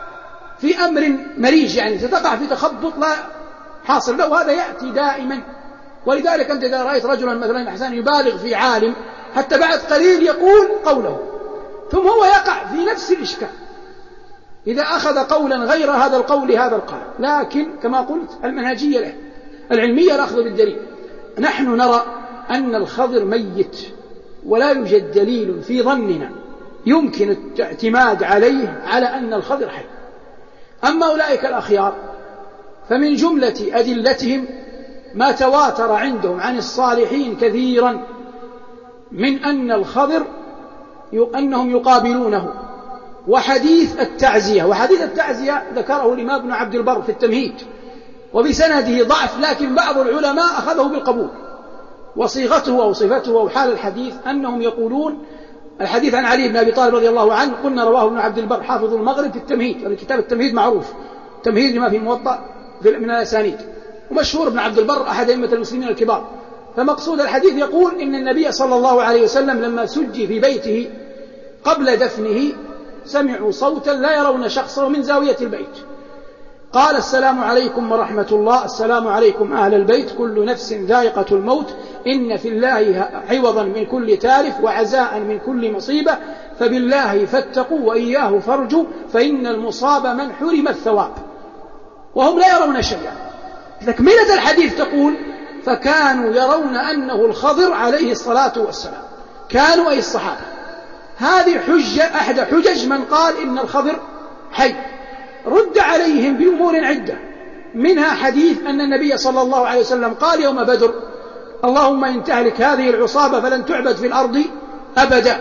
في أمر مريج، يعني ستقع في تخبط لا حاصل له، هذا يأتي دائما. ولذلك أنت إذا رأيت رجلا مثلا أحسن يبالغ في عالم حتى بعد قليل يقول قوله، ثم هو يقع في نفس الإشكال إذا أخذ قولا غير هذا القول هذا القائل. لكن كما قلت المنهجية له العلمية الأخذ بالدليل. نحن نرى أن الخضر ميت ولا يوجد دليل في ظننا يمكن الاعتماد عليه على أن الخضر حي. أما أولئك الأخيار فمن جملة أدلتهم ما تواتر عندهم عن الصالحين كثيرا من أن الخضر أنهم يقابلونه. وحديث التعزية ذكره الإمام ابن عبد البر في التمهيد وبسنده ضعف، لكن بعض العلماء أخذه بالقبول، وصيغته أو صفته أو حال الحديث أنهم يقولون الحديث عن علي بن أبي طالب رضي الله عنه قلنا رواه ابن عبد البر حافظ المغرب في التمهيد، الكتاب التمهيد معروف، تمهيد لما في الموطأ من الأسانيد، ومشهور ابن عبد البر أحد أئمة المسلمين الكبار. فمقصود الحديث يقول إن النبي صلى الله عليه وسلم لما سجي في بيته قبل دفنه سمعوا صوتا لا يرون شخصه من زاوية البيت، قال السلام عليكم ورحمة الله، السلام عليكم أهل البيت، كل نفس ذائقة الموت، إن في الله عوضا من كل تالف وعزاء من كل مصيبة، فبالله فاتقوا وإياه فارجوا، فإن المصاب من حرم الثواب. وهم لا يرون شيئا. تكملة الحديث تقول فكانوا يرون أنه الخضر عليه الصلاة والسلام، كانوا أي الصحابة. هذه حجة أحد حجج من قال إن الخضر حي. رد عليهم بأمور عدة، منها حديث أن النبي صلى الله عليه وسلم قال يوم بدر اللهم إن تهلك هذه العصابة فلن تعبد في الأرض أبدا،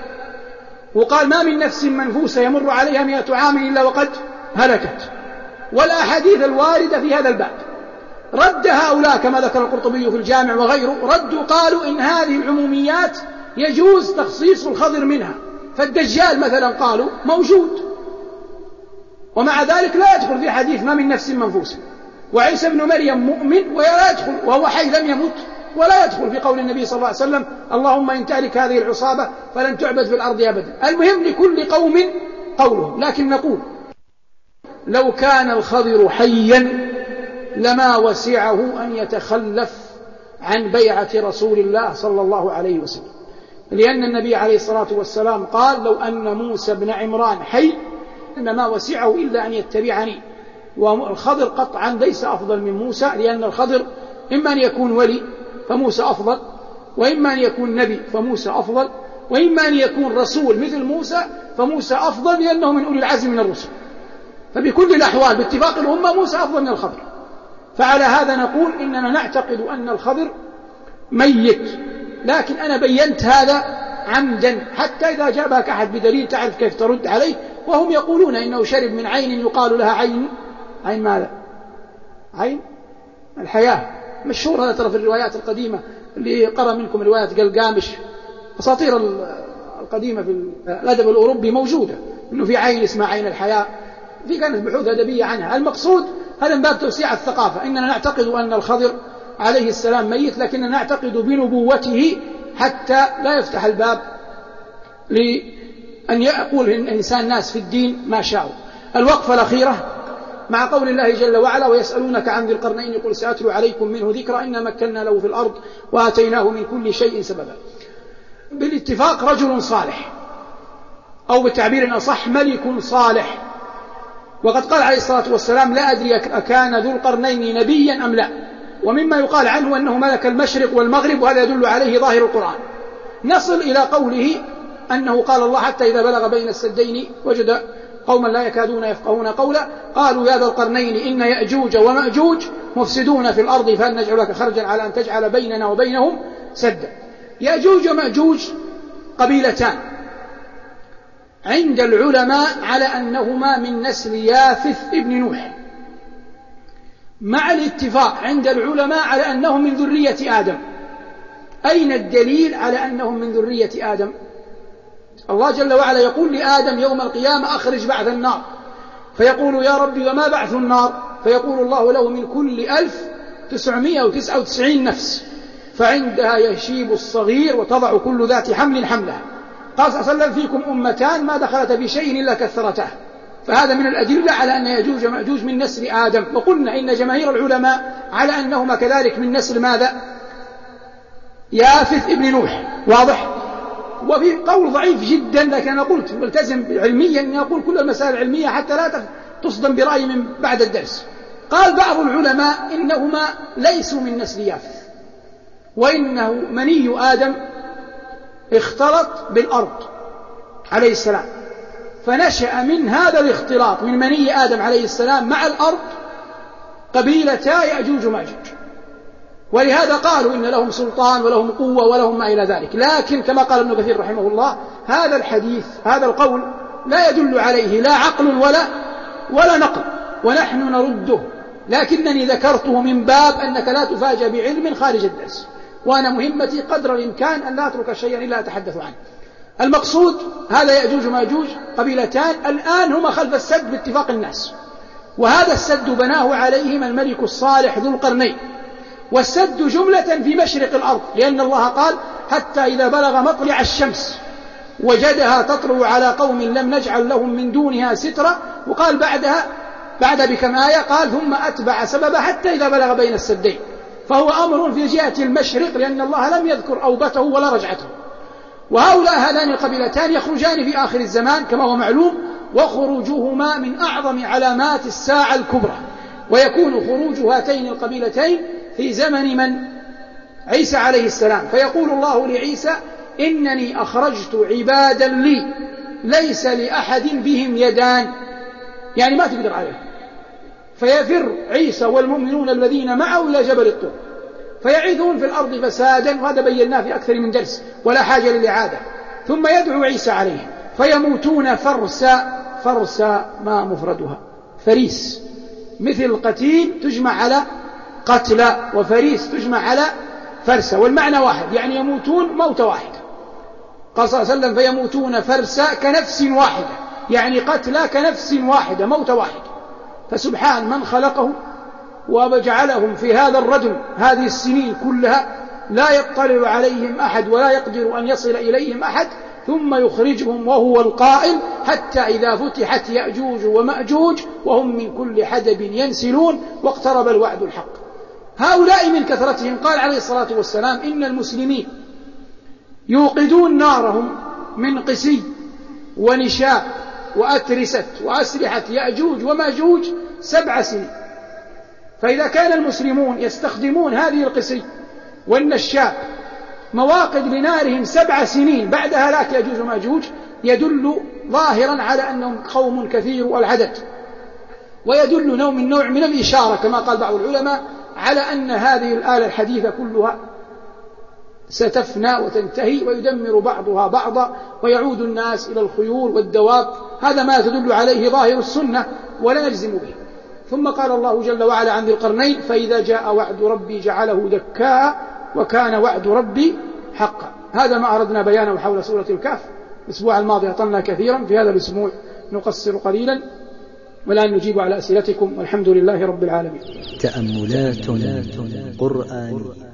وقال ما من نفس منفوسة يمر عليها 100 عام إلا وقد هلكت، والأحاديث الواردة في هذا الباب. رد هؤلاء كما ذكر القرطبي في الجامع وغيره، ردوا قالوا إن هذه العموميات يجوز تخصيص الخضر منها، فالدجال مثلا قالوا موجود ومع ذلك لا يدخل في حديث ما من نفس منفوسة، وعيسى ابن مريم مؤمن ولا يدخل وهو حي لم يمت ولا يدخل في قول النبي صلى الله عليه وسلم اللهم إن تهلك هذه العصابة فلن تعبد في الأرض أبدا. المهم لكل قوم قولهم، لكن نقول لو كان الخضر حيا لما وسعه أن يتخلف عن بيعة رسول الله صلى الله عليه وسلم، لأن النبي عليه الصلاة والسلام قال لو أن موسى بن عمران حي إنما وسعه إلا أن يتبعني. والخضر قطعا ليس أفضل من موسى، لأن الخضر إما أن يكون ولي فموسى أفضل، وإما أن يكون نبي فموسى أفضل، وإما أن يكون رسول مثل موسى فموسى أفضل لأنه من أولي العزم من الرسل. فبكل الأحوال باتفاق الأمة موسى أفضل من الخضر. فعلى هذا نقول إننا نعتقد أن الخضر ميت، لكن أنا بينت هذا عمدا حتى إذا جابك أحد بدليل تعرف كيف ترد عليه. وهم يقولون إنه شرب من عين يقال لها عين ماذا؟ عين الحياة، مشهور هذا ترى في الروايات القديمة، اللي قرأ منكم روايات قلقامش أساطير القديمة في الأدب الأوروبي موجودة إنه في عين اسمها عين الحياة، في كانت بحوث أدبية عنها. المقصود هذا من باب توسيع الثقافة، إننا نعتقد أن الخضر عليه السلام ميت، لكننا نعتقد بنبوته حتى لا يفتح الباب لأن يقول الإنسان ناس في الدين ما شاءوا. الوقفة الأخيرة مع قول الله جل وعلا ويسألونك عن ذي القرنين قل سأتلو عليكم منه ذكرا إنا مكنا له في الأرض وآتيناه من كل شيء سببا. بالاتفاق رجل صالح، أو بالتعبير أصح ملك صالح، وقد قال عليه الصلاة والسلام لا أدري أكان ذو القرنين نبيا أم لا، ومما يقال عنه أنه ملك المشرق والمغرب، وهذا يدل عليه ظاهر القرآن. نصل إلى قوله أنه قال الله حتى إذا بلغ بين السدين وجد قوما لا يكادون يفقهون قولا قالوا يا ذا القرنين إن يأجوج ومأجوج مفسدون في الأرض فهل نجعل لك خرجا على أن تجعل بيننا وبينهم سدا. يأجوج ومأجوج قبيلتان عند العلماء على أنهما من نسل يافث ابن نوح، مع الاتفاق عند العلماء على أنهم من ذرية آدم. أين الدليل على أنهم من ذرية آدم؟ الله جل وعلا يقول لآدم يوم القيامة أخرج بعث النار، فيقول يا ربي وما بعث النار؟ فيقول الله له من كل 1999 نفس، فعندها يشيب الصغير وتضع كل ذات حمل حملها. قال صلى الله عليه وسلم فيكم أمتان ما دخلت في شيء إلا كثرته. فهذا من الأدلة على أن يأجوج ومأجوج من نسل آدم. وقلنا إن جماهير العلماء على أنهما كذلك من نسل ماذا؟ يافث ابن نوح. واضح؟ وفي قول ضعيف جدا، لكن أنا قلت ملتزم علميا أن أقول كل المسائل العلمية حتى لا تصدم برأي من بعد الدرس. قال بعض العلماء إنهما ليسوا من نسل يافث، وإنه مني آدم اختلط بالأرض عليه السلام، فنشأ من هذا الاختلاط من مني آدم عليه السلام مع الأرض قبيلتا يأجوج ومأجوج. ولهذا قالوا إن لهم سلطان ولهم قوة ولهم ما إلى ذلك. لكن كما قال ابن كثير رحمه الله هذا الحديث هذا القول لا يدل عليه لا عقل ولا نقل، ونحن نرده، لكنني ذكرته من باب أنك لا تفاجأ بعلم خارج الدرس، وأنا مهمتي قدر الإمكان أن لا أترك شيئا إلا أتحدث عنه. المقصود هذا يأجوج وماجوج قبيلتان الآن هما خلف السد باتفاق الناس، وهذا السد بناه عليهم الملك الصالح ذو القرنين. والسد جملة في مشرق الأرض، لأن الله قال حتى إذا بلغ مطلع الشمس وجدها تطلع على قوم لم نجعل لهم من دونها سترا، وقال بعد بكم آية قال ثم أتبع سببا حتى إذا بلغ بين السدين. فهو أمر في جهة المشرق، لأن الله لم يذكر أوبته ولا رجعته. وهؤلاء هذان القبيلتان يخرجان في آخر الزمان كما هو معلوم، وخروجهما من أعظم علامات الساعة الكبرى. ويكون خروج هاتين القبيلتين في زمن من؟ عيسى عليه السلام. فيقول الله لعيسى إنني أخرجت عبادا لي ليس لأحد بهم يدان، يعني ما تقدر عليه. فيفر عيسى والمؤمنون الذين معه إلى جبل الطور فيعيثون في الأرض فسادا، وهذا بيناه في أكثر من درس ولا حاجة للإعادة. ثم يدعو عيسى عليهم فيموتون فرسا ما مفردها فريس، مثل قتيل تجمع على قتلى، وفريس تجمع على فرسة، والمعنى واحد، يعني يموتون موت واحد. قال صلى الله عليه وسلم فيموتون فرسا كنفس واحدة، يعني قتلى كنفس واحدة موت واحد. فسبحان من خلقه وجعلهم في هذا الردم هذه السنين كلها لا يطلع عليهم أحد ولا يقدر أن يصل إليهم أحد، ثم يخرجهم وهو القائل حتى إذا فتحت يأجوج ومأجوج وهم من كل حدب ينسلون واقترب الوعد الحق. هؤلاء من كثرتهم قال عليه الصلاة والسلام إن المسلمين يوقدون نارهم من قسي ونشاء وأترسة وأسلحة يأجوج وماجوج 7 سنين. فإذا كان المسلمون يستخدمون هذه القسي والنشاء مواقد لنارهم 7 سنين بعد هلاك يأجوج وماجوج، يدل ظاهرا على أنهم قوم كثير العدد، ويدل نوع من الإشارة كما قال بعض العلماء على أن هذه الآلة الحديثة كلها ستفنى وتنتهي ويدمر بعضها بعضا ويعود الناس إلى الخيول والدواب. هذا ما تدل عليه ظاهر السنة ولا نجزم به. ثم قال الله جل وعلا عن ذي القرنين فإذا جاء وعد ربي جعله دكاء وكان وعد ربي حقا. هذا ما أردنا بيانه حول سورة الكهف. الأسبوع الماضي أطلنا كثيرا، في هذا الأسبوع نقصر قليلا، والآن نجيب على أسئلتكم والحمد لله رب العالمين. تأملات قرآن